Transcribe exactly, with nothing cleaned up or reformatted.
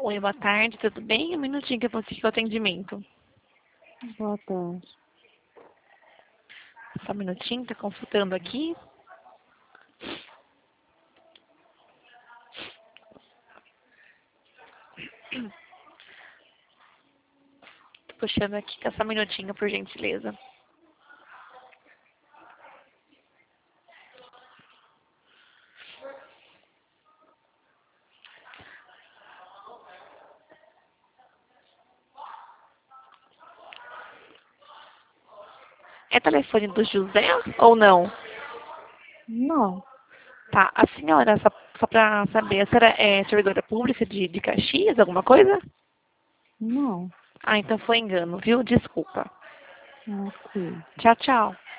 Oi, boa tarde, tudo bem? Um minutinho que eu vou seguir o atendimento. Boa tarde. Só um minutinho, tá consultando aqui. Tô puxando aqui, tá só um minutinho, por gentileza. É telefone do José ou não? Não, Tá, a senhora, só, só pra saber, a senhora é servidora pública de, de Caxias, alguma coisa? não. Ah, então foi engano, viu? Desculpa. Ok. Tchau, tchau.